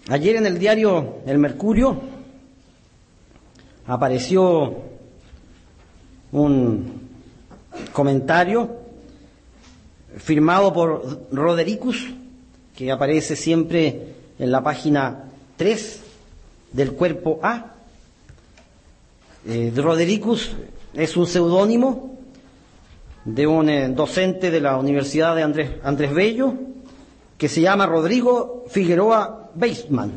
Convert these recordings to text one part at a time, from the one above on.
Ayer en el diario El Mercurio apareció un comentario firmado por Rodericus, que aparece siempre en la página 3 del cuerpo A. Rodericus es un seudónimo de un docente de la Universidad de Andrés Bello, que se llama Rodrigo Figueroa Weissman.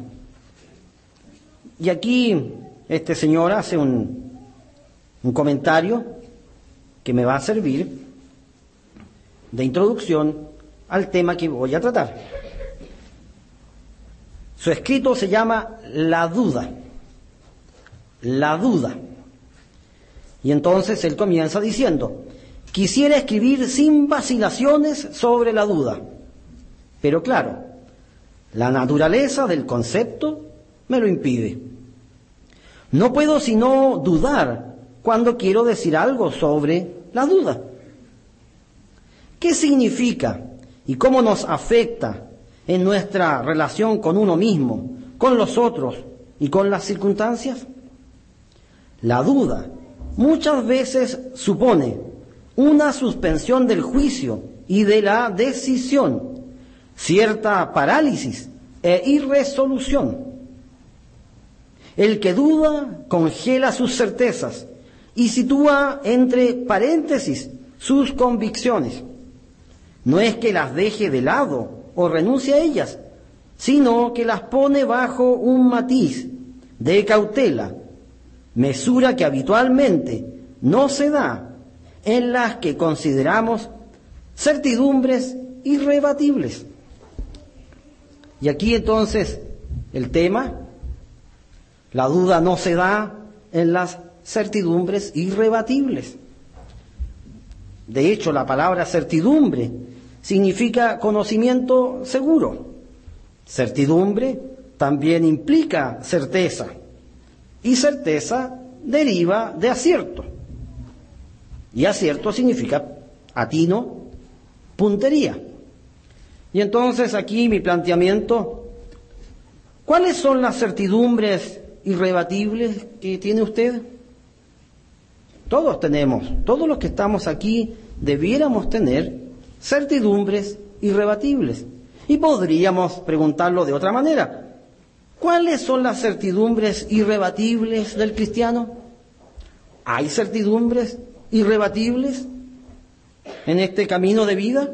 Y aquí este señor hace un comentario que me va a servir de introducción al tema que voy a tratar. Su escrito se llama La duda. La duda. Y entonces él comienza diciendo: quisiera escribir sin vacilaciones sobre la duda, pero claro, la naturaleza del concepto me lo impide. No puedo sino dudar cuando quiero decir algo sobre la duda. ¿Qué significa y cómo nos afecta en nuestra relación con uno mismo, con los otros y con las circunstancias? La duda muchas veces supone una suspensión del juicio y de la decisión, cierta parálisis e irresolución. El que duda congela sus certezas y sitúa entre paréntesis sus convicciones. No es que las deje de lado o renuncie a ellas, sino que las pone bajo un matiz de cautela, mesura que habitualmente no se da en las que consideramos certidumbres irrebatibles. Y aquí entonces el tema: la duda no se da en las certidumbres irrebatibles. De hecho, la palabra certidumbre significa conocimiento seguro. Certidumbre también implica certeza, y certeza deriva de acierto. Y acierto significa atino, puntería. Y entonces aquí mi planteamiento: ¿cuáles son las certidumbres irrebatibles que tiene usted? Todos tenemos, todos los que estamos aquí debiéramos tener certidumbres irrebatibles. Y podríamos preguntarlo de otra manera: ¿cuáles son las certidumbres irrebatibles del cristiano? ¿Hay certidumbres irrebatibles en este camino de vida?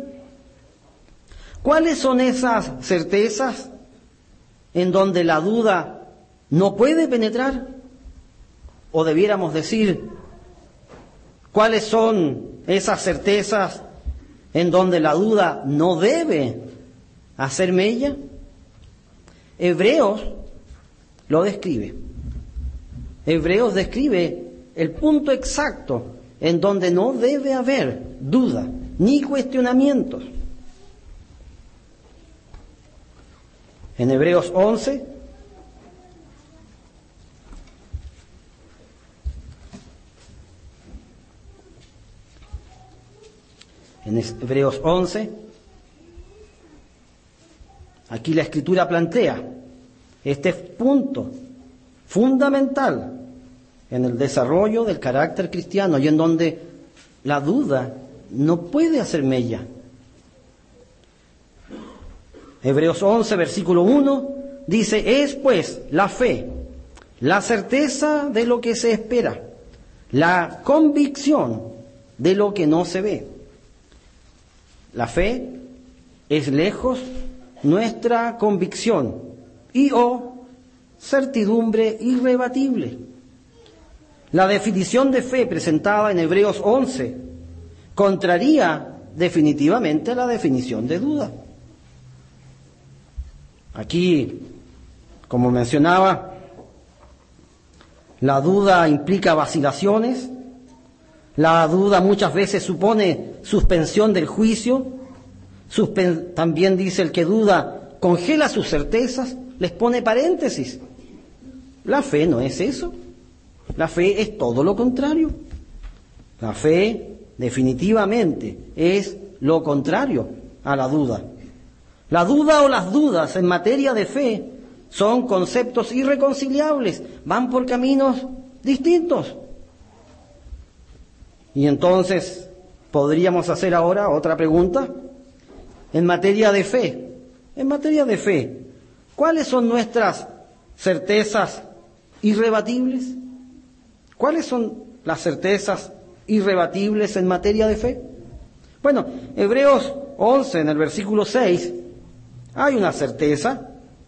¿Cuáles son esas certezas en donde la duda no puede penetrar? O debiéramos decir, ¿cuáles son esas certezas en donde la duda no debe hacer mella? Hebreos lo describe. Hebreos describe el punto exacto en donde no debe haber duda ni cuestionamientos. En Hebreos 11, aquí la Escritura plantea este punto fundamental en el desarrollo del carácter cristiano y en donde la duda no puede hacer mella. Hebreos 11, versículo 1, dice: es pues la fe, la certeza de lo que se espera, la convicción de lo que no se ve. La fe es lejos nuestra convicción y certidumbre irrebatible. La definición de fe presentada en Hebreos 11 contraría definitivamente la definición de duda. Aquí, como mencionaba, la duda implica vacilaciones. La duda muchas veces supone suspensión del juicio. También dice: el que duda congela sus certezas, les pone paréntesis. La fe no es eso. La fe es todo lo contrario. La fe definitivamente es lo contrario a la duda. La duda o las dudas en materia de fe Son conceptos irreconciliables, van por caminos distintos. Y entonces podríamos hacer ahora otra pregunta en materia de fe. En materia de fe, ¿cuáles son nuestras certezas irrebatibles? ¿Cuáles son las certezas irrebatibles en materia de fe? Bueno, Hebreos 11, en el versículo 6, hay una certeza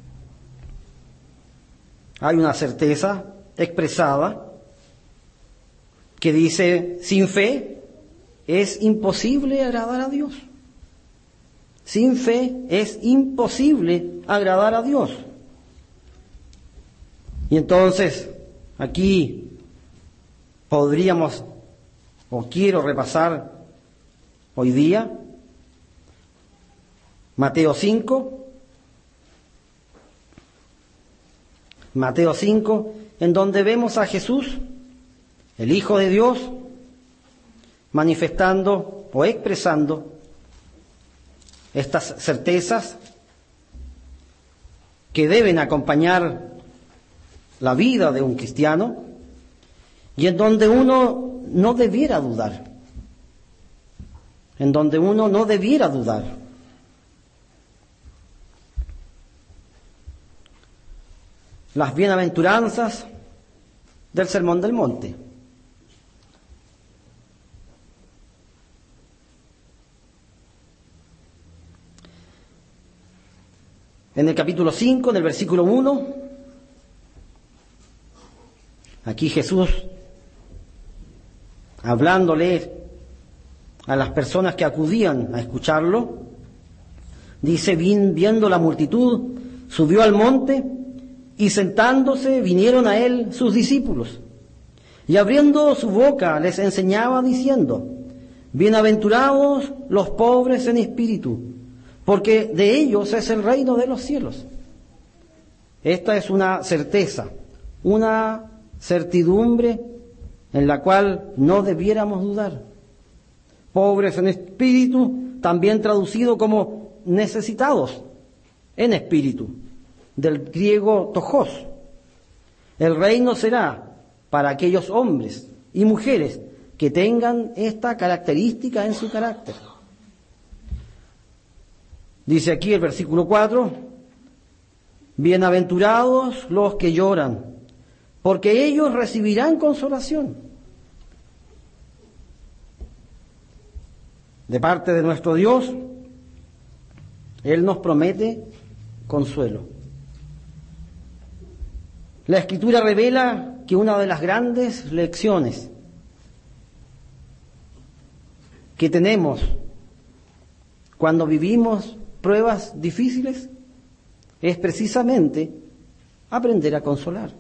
expresada que dice: sin fe es imposible agradar a Dios. Sin fe es imposible agradar a Dios. Y entonces, aquí podríamos, o quiero repasar hoy día, Mateo 5, en donde vemos a Jesús, el Hijo de Dios, manifestando o expresando estas certezas que deben acompañar la vida de un cristiano y en donde uno no debiera dudar. Las bienaventuranzas del Sermón del Monte. En el capítulo 5, en el versículo 1, aquí Jesús, hablándole a las personas que acudían a escucharlo, dice: viendo la multitud, subió al monte, y sentándose vinieron a él sus discípulos. Y abriendo su boca les enseñaba diciendo: bienaventurados los pobres en espíritu, porque de ellos es el reino de los cielos. Esta es una certeza, una certidumbre en la cual no debiéramos dudar. Pobres en espíritu, también traducido como necesitados en espíritu, del griego tojos. El reino será para aquellos hombres y mujeres que tengan esta característica en su carácter. Dice aquí el versículo 4: bienaventurados los que lloran, porque ellos recibirán consolación. De parte de nuestro Dios, Él nos promete consuelo. La Escritura revela que una de las grandes lecciones que tenemos cuando vivimos pruebas difíciles es precisamente aprender a consolar.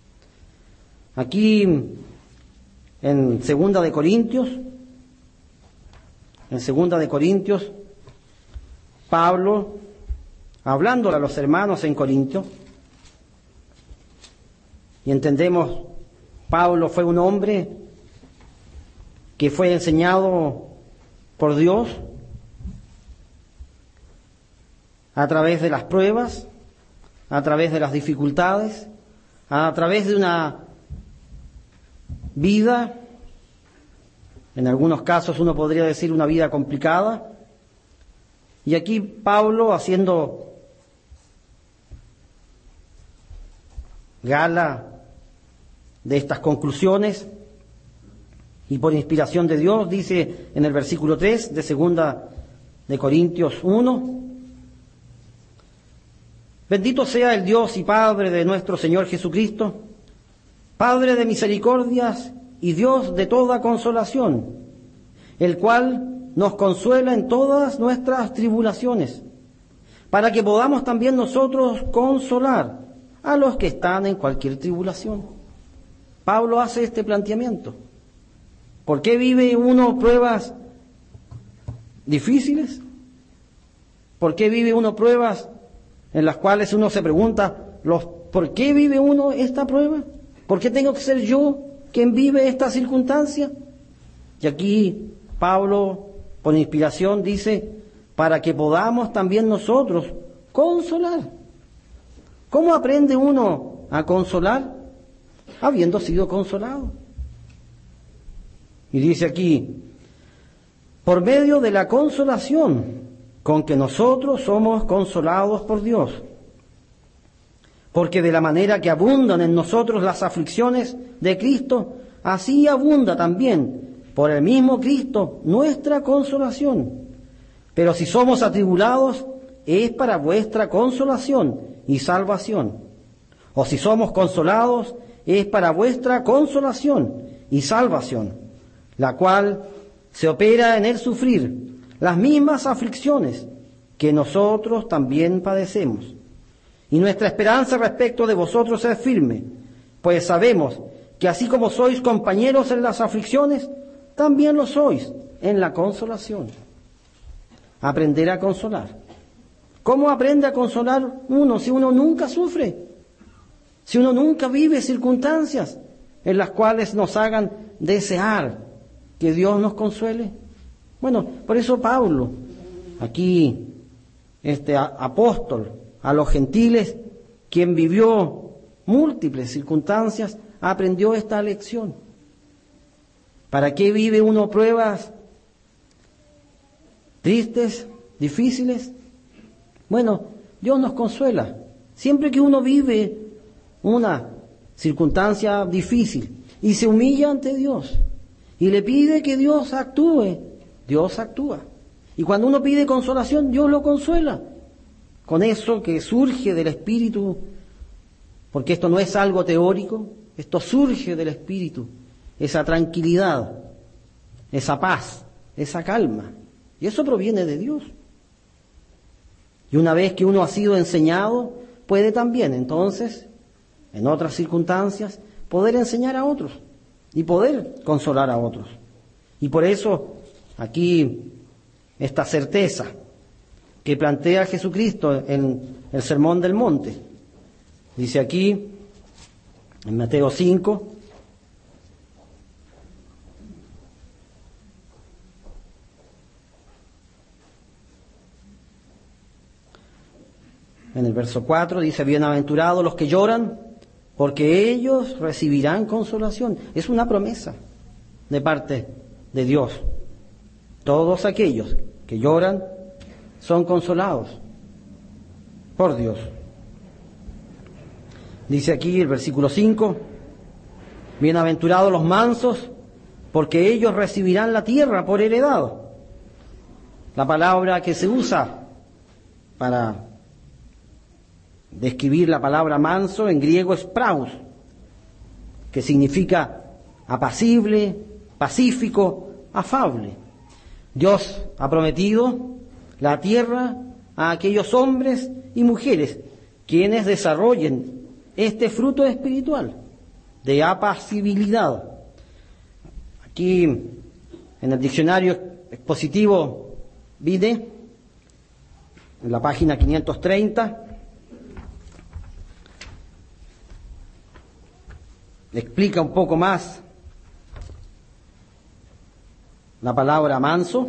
Aquí en 2 de Corintios, Pablo, hablándole a los hermanos en Corintios, y entendemos, Pablo fue un hombre que fue enseñado por Dios a través de las pruebas, a través de las dificultades, a través de una vida, en algunos casos uno podría decir una vida complicada. Y aquí Pablo, haciendo gala de estas conclusiones y por inspiración de Dios, dice en el versículo 3 de 2 de Corintios 1: bendito sea el Dios y Padre de nuestro Señor Jesucristo, Padre de misericordias y Dios de toda consolación, el cual nos consuela en todas nuestras tribulaciones, para que podamos también nosotros consolar a los que están en cualquier tribulación. Pablo hace este planteamiento. ¿Por qué vive uno pruebas difíciles? ¿Por qué vive uno pruebas en las cuales uno se pregunta, ¿por qué vive uno esta prueba? ¿Por qué tengo que ser yo quien vive esta circunstancia? Y aquí Pablo, por inspiración, dice: para que podamos también nosotros consolar ¿Cómo aprende uno a consolar? Habiendo sido consolado. Y dice aquí, por medio de la consolación con que nosotros somos consolados por Dios. Porque de la manera que abundan en nosotros las aflicciones de Cristo, así abunda también por el mismo Cristo nuestra consolación. Pero si somos atribulados, es para vuestra consolación y salvación. O si somos consolados, es para vuestra consolación y salvación, la cual se opera en el sufrir las mismas aflicciones que nosotros también padecemos. Y nuestra esperanza respecto de vosotros es firme, pues sabemos que así como sois compañeros en las aflicciones, también lo sois en la consolación. Aprender a consolar. ¿Cómo aprende a consolar uno si uno nunca sufre? Si uno nunca vive circunstancias en las cuales nos hagan desear que Dios nos consuele. Bueno, por eso Pablo, aquí, apóstol a los gentiles, quien vivió múltiples circunstancias, aprendió esta lección. ¿Para qué vive uno pruebas tristes, difíciles? Bueno, Dios nos consuela. Siempre que uno vive una circunstancia difícil y se humilla ante Dios y le pide que Dios actúe, Dios actúa. Y cuando uno pide consolación, Dios lo consuela con eso que surge del Espíritu, porque esto no es algo teórico, esto surge del Espíritu, esa tranquilidad, esa paz, esa calma, y eso proviene de Dios. Y una vez que uno ha sido enseñado, puede también entonces, en otras circunstancias, poder enseñar a otros y poder consolar a otros. Y por eso aquí esta certeza que plantea Jesucristo en el Sermón del Monte. Dice aquí, en Mateo 5, en el verso 4, dice, bienaventurados los que lloran, porque ellos recibirán consolación. Es una promesa de parte de Dios. Todos aquellos que lloran son consolados por Dios. Dice aquí el versículo 5, bienaventurados los mansos, porque ellos recibirán la tierra por heredad. La palabra que se usa para describir la palabra manso en griego es praus, que significa apacible, pacífico, afable. Dios ha prometido la tierra a aquellos hombres y mujeres quienes desarrollen este fruto espiritual de apacibilidad. Aquí en el diccionario expositivo Vide, en la página 530, le explica un poco más la palabra manso.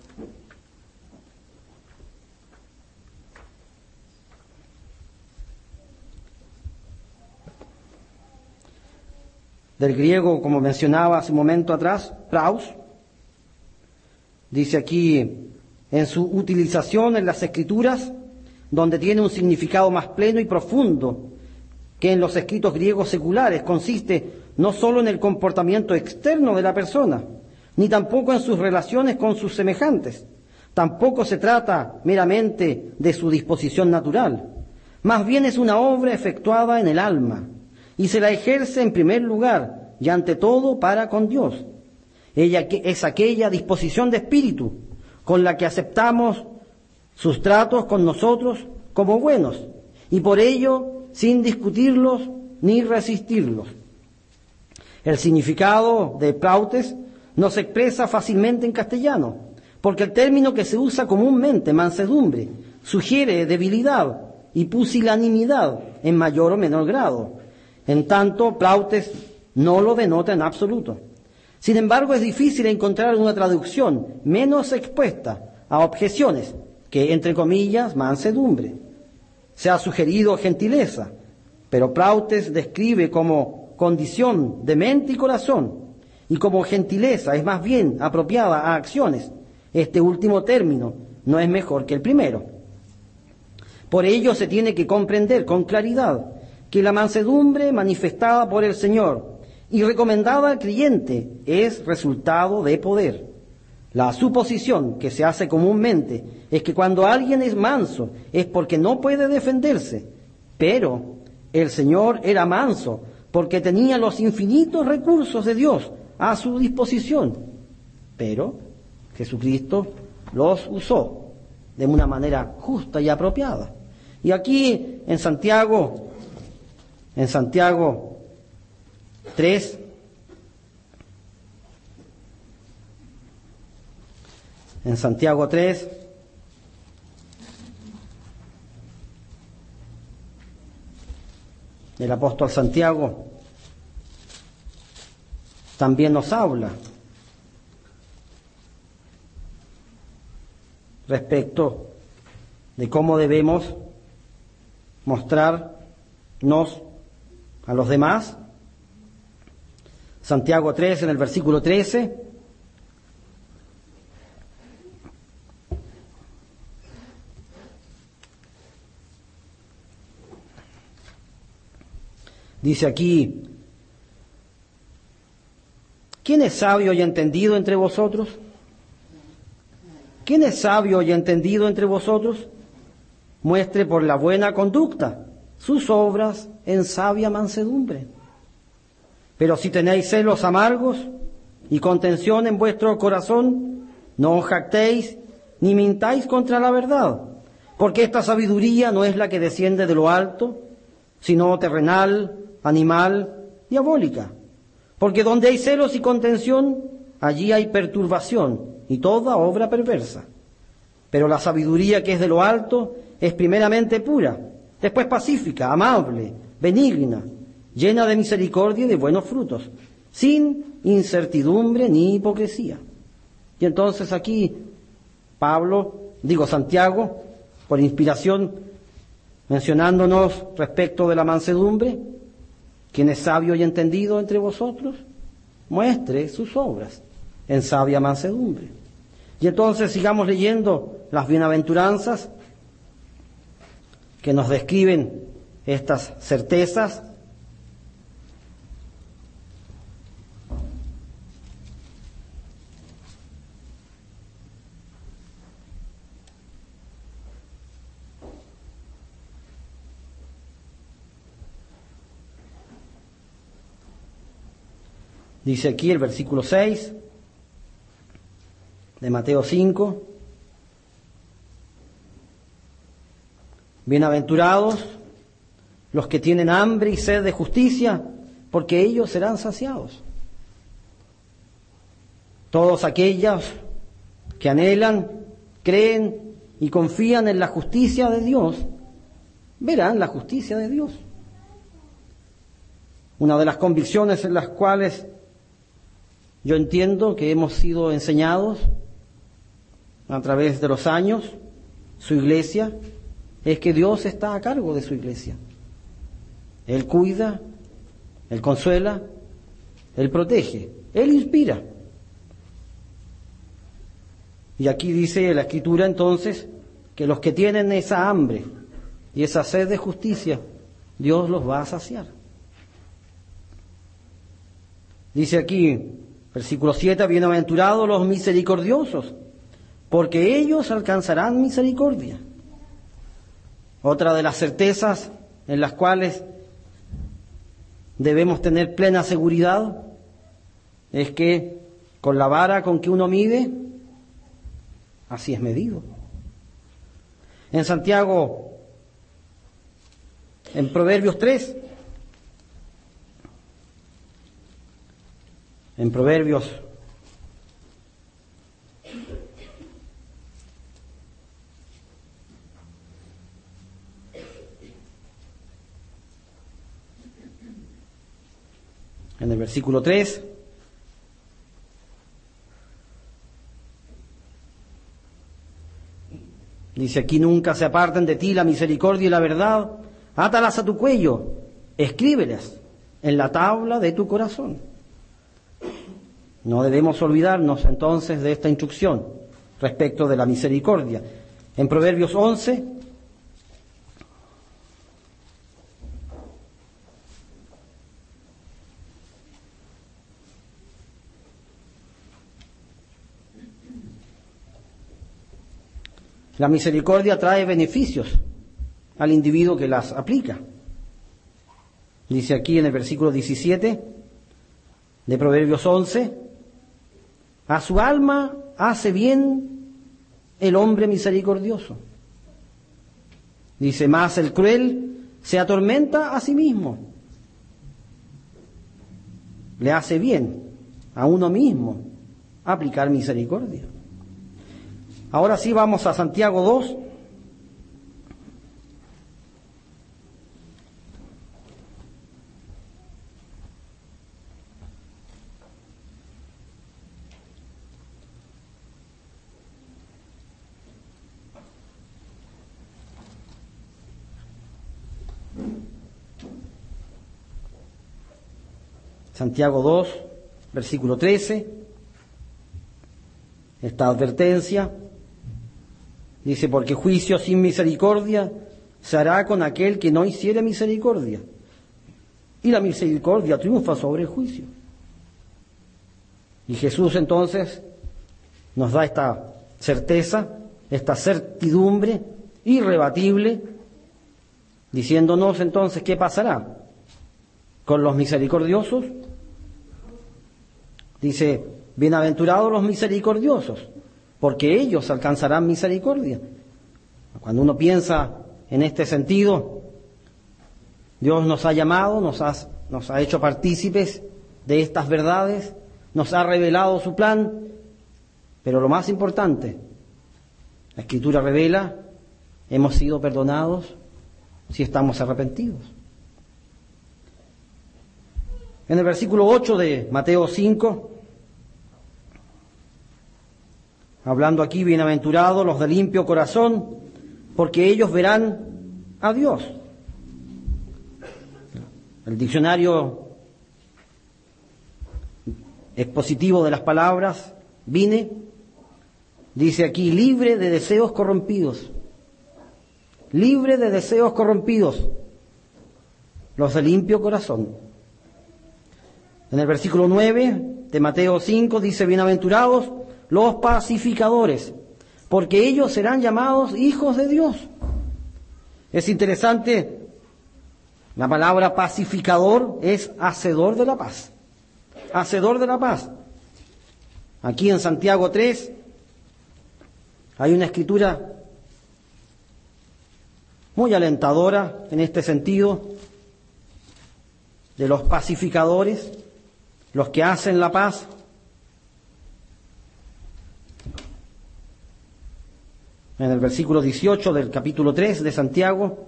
Del griego, como mencionaba hace un momento atrás, praus, dice aquí en su utilización en las Escrituras, donde tiene un significado más pleno y profundo que en los escritos griegos seculares, consiste no solo en el comportamiento externo de la persona, ni tampoco en sus relaciones con sus semejantes. Tampoco se trata meramente de su disposición natural. Más bien es una obra efectuada en el alma, y se la ejerce en primer lugar y ante todo para con Dios. Ella es aquella disposición de espíritu con la que aceptamos sus tratos con nosotros como buenos, y por ello sin discutirlos ni resistirlos. El significado de prautes no se expresa fácilmente en castellano, porque el término que se usa comúnmente, mansedumbre, sugiere debilidad y pusilanimidad en mayor o menor grado. En tanto, prautes no lo denota en absoluto. Sin embargo, es difícil encontrar una traducción menos expuesta a objeciones que, entre comillas, mansedumbre. se ha sugerido gentileza, pero Plautes describe como condición de mente y corazón, y como gentileza es más bien apropiada a acciones. Este último término no es mejor que el primero. Por ello se tiene que comprender con claridad que la mansedumbre manifestada por el Señor y recomendada al creyente es resultado de poder. La suposición que se hace comúnmente es que cuando alguien es manso es porque no puede defenderse, pero el Señor era manso porque tenía los infinitos recursos de Dios a su disposición, pero Jesucristo los usó de una manera justa y apropiada. Y aquí en Santiago 3, el apóstol Santiago también nos habla respecto de cómo debemos mostrarnos a los demás. Santiago 3, en el versículo 13, dice aquí: ¿quién es sabio y entendido entre vosotros? ¿Quién es sabio y entendido entre vosotros? Muestre por la buena conducta sus obras en sabia mansedumbre. Pero si tenéis celos amargos y contención en vuestro corazón, no os jactéis ni mintáis contra la verdad, porque esta sabiduría no es la que desciende de lo alto, sino terrenal, animal, diabólica. Porque donde hay celos y contención, allí hay perturbación y toda obra perversa. Pero la sabiduría que es de lo alto es primeramente pura, después pacífica, amable, benigna, llena de misericordia y de buenos frutos, sin incertidumbre ni hipocresía. Y entonces aquí Santiago, por inspiración, mencionándonos respecto de la mansedumbre: quien es sabio y entendido entre vosotros, muestre sus obras en sabia mansedumbre. Y entonces sigamos leyendo las bienaventuranzas que nos describen estas certezas. Dice aquí el versículo 6 de Mateo 5: bienaventurados los que tienen hambre y sed de justicia, porque ellos serán saciados. Todos aquellos que anhelan, creen y confían en la justicia de Dios, verán la justicia de Dios. Una de las convicciones en las cuales yo entiendo que hemos sido enseñados a través de los años, su iglesia, es que Dios está a cargo de su iglesia. Él cuida, Él consuela, Él protege, Él inspira. Y aquí dice la Escritura entonces que los que tienen esa hambre y esa sed de justicia, Dios los va a saciar. Dice aquí, versículo 7, bienaventurados los misericordiosos, porque ellos alcanzarán misericordia. Otra de las certezas en las cuales debemos tener plena seguridad es que con la vara con que uno mide, así es medido. En Santiago, en Proverbios 3, en Proverbios en el versículo 3, Dice aquí: nunca se aparten de ti la misericordia y la verdad, átalas a tu cuello, escríbelas en la tabla de tu corazón. No debemos olvidarnos entonces de esta instrucción respecto de la misericordia. En Proverbios 11, la misericordia trae beneficios al individuo que las aplica. Dice aquí en el versículo 17 de Proverbios 11: a su alma hace bien el hombre misericordioso. Dice: más el cruel se atormenta a sí mismo. Le hace bien a uno mismo aplicar misericordia. Ahora sí vamos a Santiago 2. Santiago 2, versículo 13, esta advertencia, dice: porque juicio sin misericordia se hará con aquel que no hiciere misericordia, y la misericordia triunfa sobre el juicio. Y Jesús entonces nos da esta certeza, esta certidumbre irrebatible, diciéndonos entonces qué pasará con los misericordiosos. Dice: bienaventurados los misericordiosos, porque ellos alcanzarán misericordia. Cuando uno piensa en este sentido, Dios nos ha llamado, nos ha hecho partícipes de estas verdades, nos ha revelado su plan, pero lo más importante, la Escritura revela: hemos sido perdonados si estamos arrepentidos. En el versículo 8 de Mateo 5, hablando aquí: bienaventurados los de limpio corazón, porque ellos verán a Dios. El diccionario expositivo de las palabras, Vine, dice aquí: libre de deseos corrompidos. Libre de deseos corrompidos, los de limpio corazón. En el versículo 9 de Mateo 5 dice: bienaventurados los pacificadores, porque ellos serán llamados hijos de Dios. Es interesante, la palabra pacificador es hacedor de la paz. Hacedor de la paz. Aquí en Santiago 3 hay una escritura muy alentadora en este sentido, de los pacificadores, los que hacen la paz. En el versículo 18 del capítulo 3 de Santiago,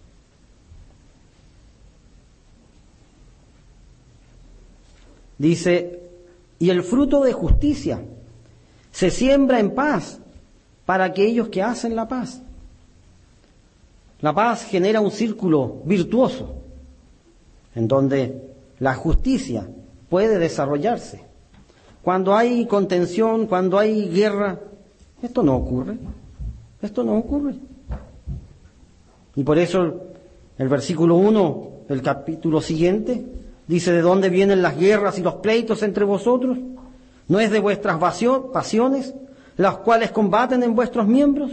dice: y el fruto de justicia se siembra en paz para aquellos que hacen la paz. La paz genera un círculo virtuoso en donde la justicia puede desarrollarse. Cuando hay contención, cuando hay guerra, esto no ocurre. Esto no ocurre. Y por eso el versículo 1 del capítulo siguiente dice: ¿de dónde vienen las guerras y los pleitos entre vosotros? ¿No es de vuestras pasiones, las cuales combaten en vuestros miembros?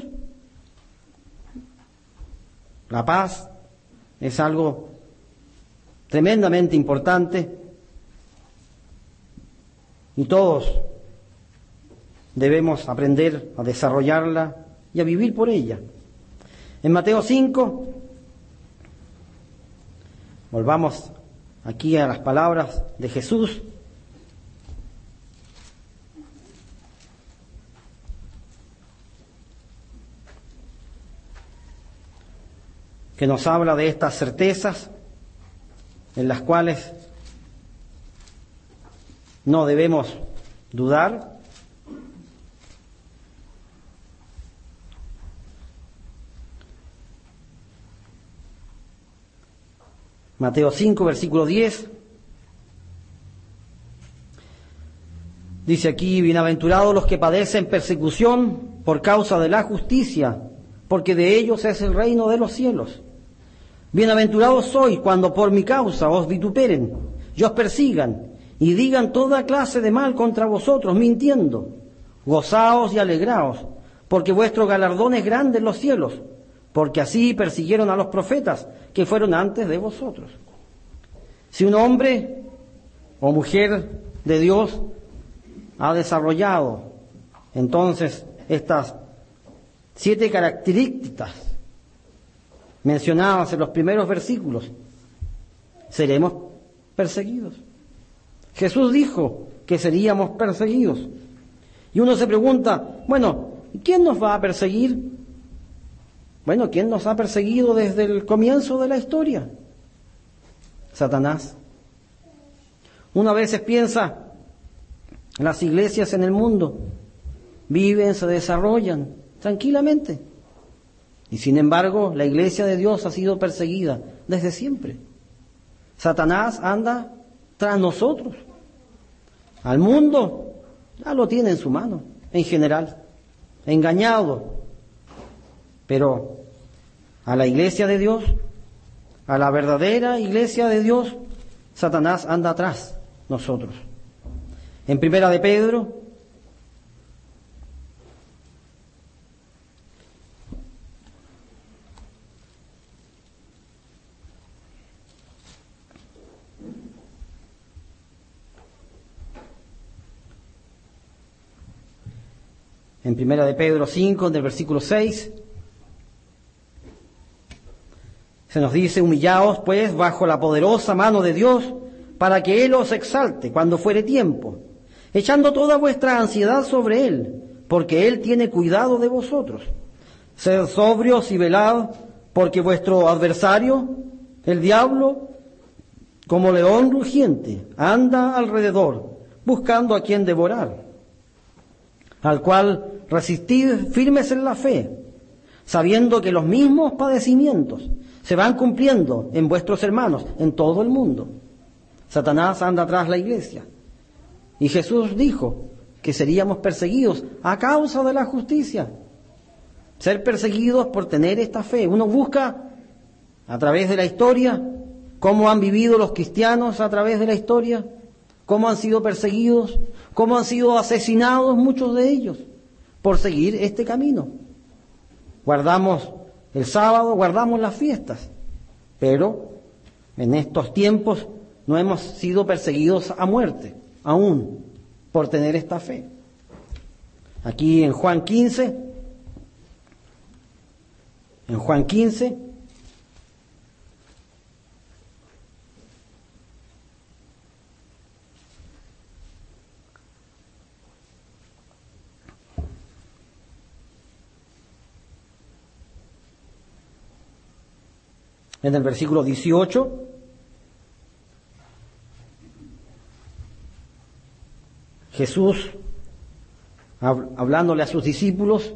La paz es algo tremendamente importante y todos debemos aprender a desarrollarla y a vivir por ella. En Mateo 5, volvamos aquí a las palabras de Jesús. Que nos habla de estas certezas en las cuales no debemos dudar. Mateo 5, versículo 10. Dice aquí: bienaventurados los que padecen persecución por causa de la justicia, porque de ellos es el reino de los cielos. Bienaventurados sois cuando por mi causa os vituperen y os persigan y digan toda clase de mal contra vosotros, mintiendo. Gozaos y alegraos, porque vuestro galardón es grande en los cielos, porque así persiguieron a los profetas que fueron antes de vosotros. Si un hombre o mujer de Dios ha desarrollado entonces estas 7 características mencionadas en los primeros versículos, seremos perseguidos. Jesús dijo que seríamos perseguidos. Y uno se pregunta, bueno, ¿quién nos va a perseguir? Bueno, ¿quién nos ha perseguido desde el comienzo de la historia? Satanás. Uno a veces piensa, las iglesias en el mundo viven, se desarrollan tranquilamente. Y sin embargo, la iglesia de Dios ha sido perseguida desde siempre. Satanás anda tras nosotros. Al mundo ya lo tiene en su mano, en general, engañado. Pero a la iglesia de Dios, a la verdadera iglesia de Dios, Satanás anda atrás nosotros. En Primera de Pedro, en Primera de Pedro 5, en el versículo 6, se nos dice: humillaos pues bajo la poderosa mano de Dios, para que Él os exalte cuando fuere tiempo, echando toda vuestra ansiedad sobre Él, porque Él tiene cuidado de vosotros. Sed sobrios y velad, porque vuestro adversario, el diablo, como león rugiente, anda alrededor, buscando a quien devorar, al cual resistid firmes en la fe, sabiendo que los mismos padecimientos se van cumpliendo en vuestros hermanos en todo el mundo. Satanás anda tras la iglesia. Y Jesús dijo que seríamos perseguidos a causa de la justicia. Ser perseguidos por tener esta fe. Uno busca a través de la historia cómo han vivido los cristianos a través de la historia, cómo han sido perseguidos, cómo han sido asesinados muchos de ellos por seguir este camino. Guardamos el sábado, guardamos las fiestas, pero en estos tiempos no hemos sido perseguidos a muerte, aún por tener esta fe. Aquí en Juan 15, en el versículo 18, Jesús, hablándole a sus discípulos,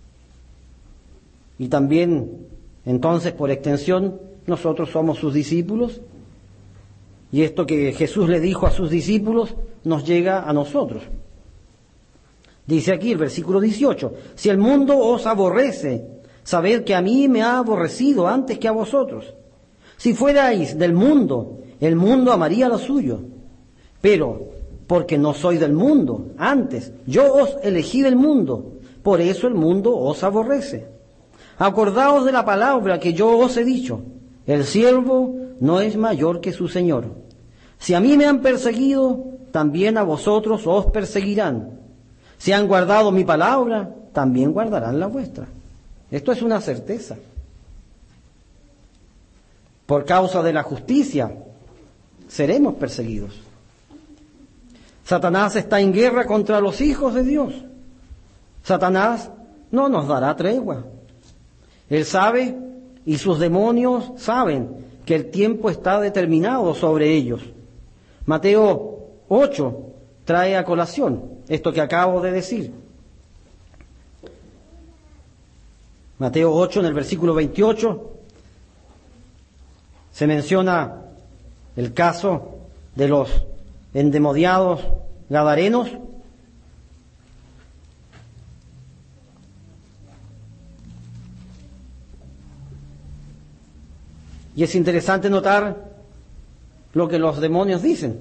y también entonces por extensión nosotros somos sus discípulos, y esto que Jesús le dijo a sus discípulos nos llega a nosotros. Dice aquí el versículo 18: si el mundo os aborrece, sabed que a mí me ha aborrecido antes que a vosotros. Si fuerais del mundo, el mundo amaría lo suyo. Pero porque no soy del mundo, antes yo os elegí del mundo, por eso el mundo os aborrece. Acordaos de la palabra que yo os he dicho: el siervo no es mayor que su señor. Si a mí me han perseguido, también a vosotros os perseguirán. Si han guardado mi palabra, también guardarán la vuestra. Esto es una certeza. Por causa de la justicia, seremos perseguidos. Satanás está en guerra contra los hijos de Dios. Satanás no nos dará tregua. Él sabe, y sus demonios saben, que el tiempo está determinado sobre ellos. Mateo 8 trae a colación esto que acabo de decir. Mateo 8, en el versículo 28, se menciona el caso de los endemoniados gadarenos. Y es interesante notar lo que los demonios dicen.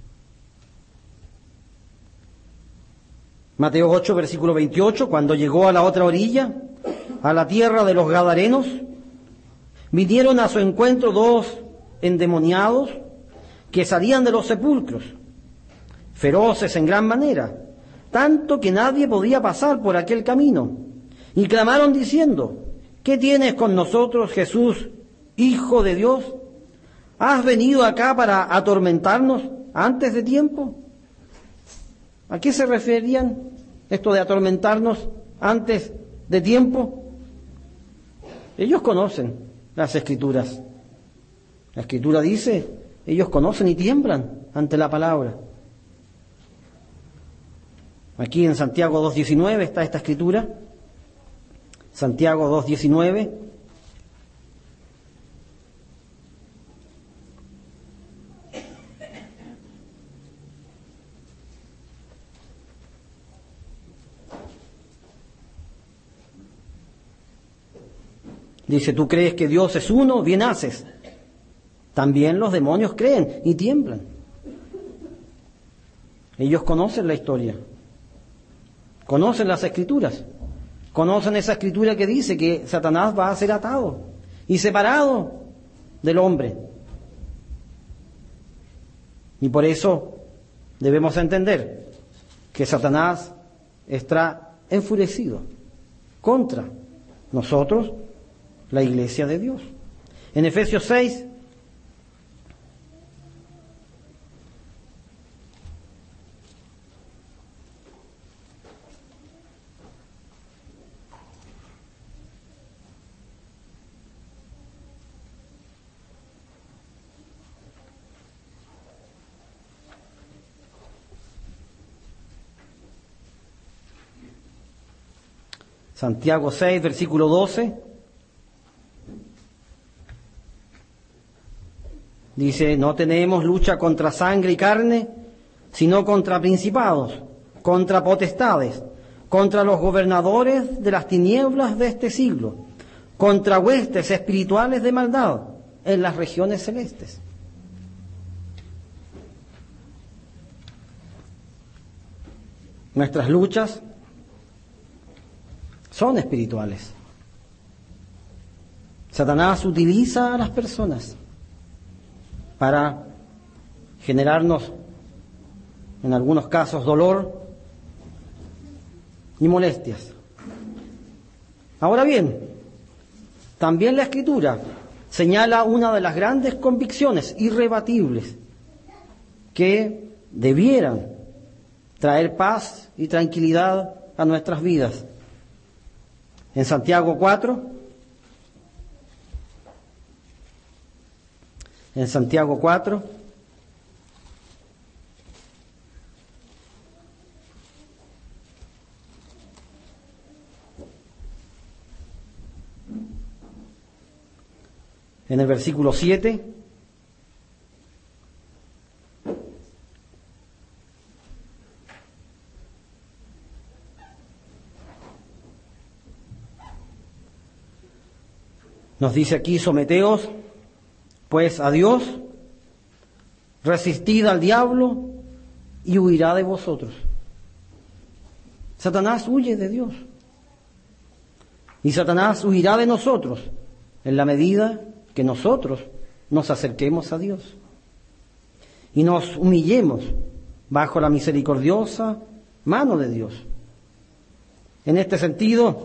Mateo 8, versículo 28, cuando llegó a la otra orilla, a la tierra de los gadarenos, vinieron a su encuentro dos endemoniados que salían de los sepulcros, feroces en gran manera, tanto que nadie podía pasar por aquel camino, y clamaron diciendo: ¿qué tienes con nosotros, Jesús, Hijo de Dios? ¿Has venido acá para atormentarnos antes de tiempo? ¿A qué se referían esto de atormentarnos antes de tiempo? Ellos conocen las Escrituras. La Escritura dice, ellos conocen y tiemblan ante la palabra. Aquí en Santiago 2.19 está esta Escritura. Santiago 2.19. Dice, tú crees que Dios es uno, bien haces. También los demonios creen y tiemblan. Ellos conocen la historia, conocen las Escrituras, conocen esa Escritura que dice que Satanás va a ser atado y separado del hombre. Y por eso debemos entender que Satanás está enfurecido contra nosotros, la Iglesia de Dios. En Efesios 6, Santiago 6, versículo 12, dice, no tenemos lucha contra sangre y carne, sino contra principados, contra potestades, contra los gobernadores de las tinieblas de este siglo, contra huestes espirituales de maldad en las regiones celestes. Nuestras luchas son espirituales. Satanás utiliza a las personas para generarnos, en algunos casos, dolor y molestias. Ahora bien, también la Escritura señala una de las grandes convicciones irrebatibles que debieran traer paz y tranquilidad a nuestras vidas. En Santiago 4, en Santiago 4, en el versículo 7, nos dice aquí, someteos pues a Dios, resistid al diablo y huirá de vosotros. Satanás huye de Dios y Satanás huirá de nosotros en la medida que nosotros nos acerquemos a Dios y nos humillemos bajo la misericordiosa mano de Dios. En este sentido,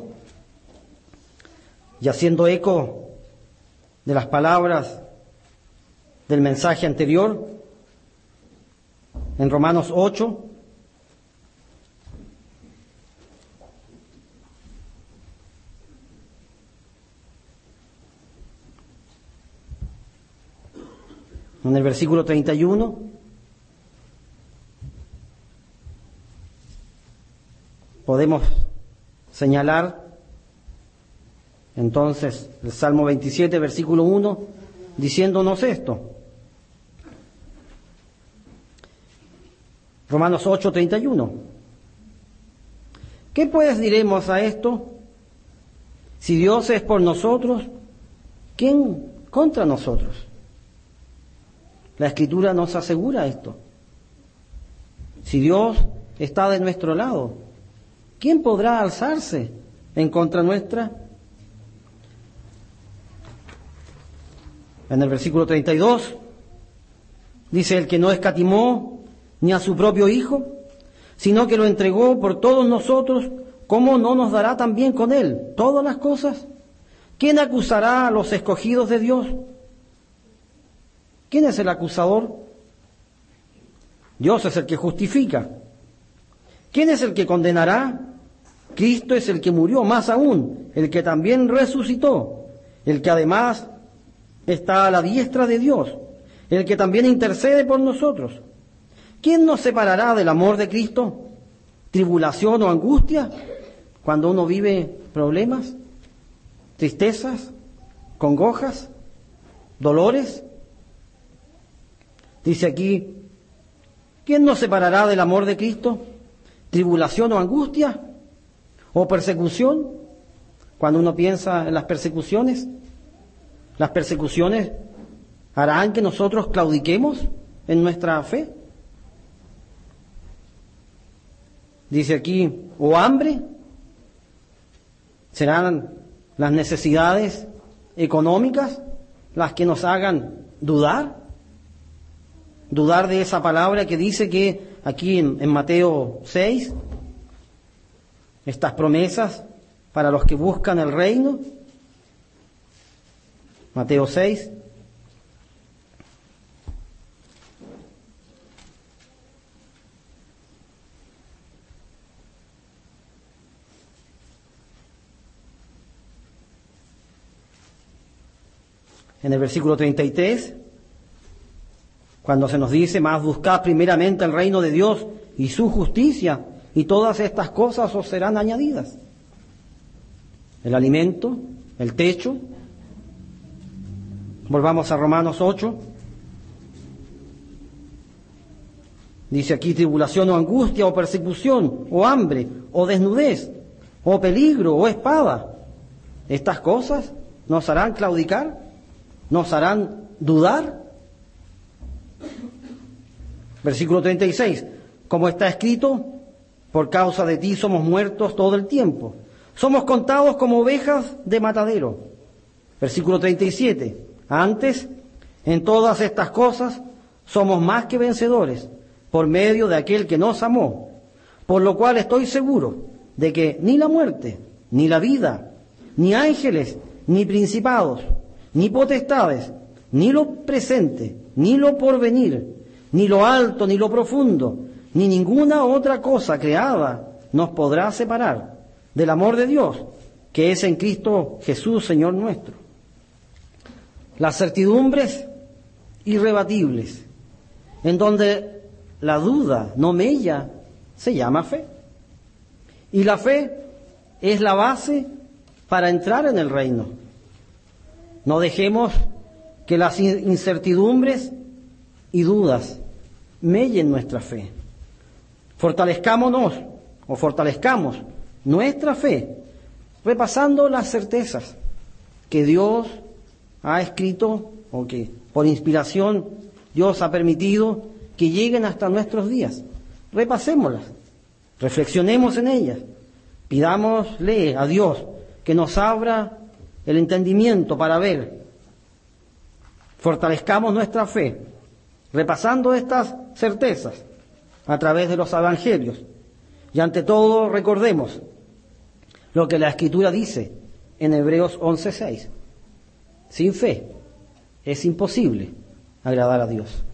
y haciendo eco de las palabras del mensaje anterior, en Romanos 8, en el versículo 31, podemos señalar entonces el Salmo 27, versículo 1, diciéndonos esto: Romanos 8:31. ¿Qué pues diremos a esto? Si Dios es por nosotros, ¿quién contra nosotros? La Escritura nos asegura esto. Si Dios está de nuestro lado, ¿quién podrá alzarse en contra nuestra? En el versículo 32 dice: el que no escatimó ni a su propio Hijo, sino que lo entregó por todos nosotros, ¿cómo no nos dará también con Él todas las cosas? ¿Quién acusará a los escogidos de Dios? ¿Quién es el acusador? Dios es el que justifica. ¿Quién es el que condenará? Cristo es el que murió, más aún, el que también resucitó, el que además está a la diestra de Dios, el que también intercede por nosotros. ¿Quién nos separará del amor de Cristo? ¿Tribulación o angustia? Cuando uno vive problemas, tristezas, congojas, dolores. Dice aquí, ¿quién nos separará del amor de Cristo? ¿Tribulación o angustia? ¿O persecución? Cuando uno piensa en las persecuciones harán que nosotros claudiquemos en nuestra fe. Dice aquí, ¿o hambre? ¿Serán las necesidades económicas las que nos hagan dudar? Dudar de esa palabra que dice que aquí en Mateo 6, estas promesas para los que buscan el reino. Mateo 6. En el versículo 33, cuando se nos dice, mas buscad primeramente el reino de Dios y su justicia, y todas estas cosas os serán añadidas. El alimento, el techo. Volvamos a Romanos 8. Dice aquí, tribulación o angustia o persecución o hambre o desnudez o peligro o espada. Estas cosas nos harán claudicar, nos harán dudar. Versículo 36. Como está escrito, por causa de ti somos muertos todo el tiempo. Somos contados como ovejas de matadero. Versículo 37. Antes, en todas estas cosas, somos más que vencedores por medio de aquel que nos amó. Por lo cual estoy seguro de que ni la muerte, ni la vida, ni ángeles, ni principados, ni potestades, ni lo presente, ni lo porvenir, ni lo alto, ni lo profundo, ni ninguna otra cosa creada nos podrá separar del amor de Dios, que es en Cristo Jesús, Señor nuestro. Las certidumbres irrebatibles, en donde la duda no mella, se llama fe. Y la fe es la base para entrar en el reino. No dejemos que las incertidumbres y dudas mellen nuestra fe. Fortalezcamos nuestra fe repasando las certezas que Dios ha escrito o que por inspiración Dios ha permitido que lleguen hasta nuestros días. Repasémoslas, reflexionemos en ellas, pidámosle a Dios que nos abra el entendimiento para ver. Fortalezcamos nuestra fe repasando estas certezas a través de los evangelios. Y ante todo recordemos lo que la Escritura dice en Hebreos 11:6. Sin fe es imposible agradar a Dios.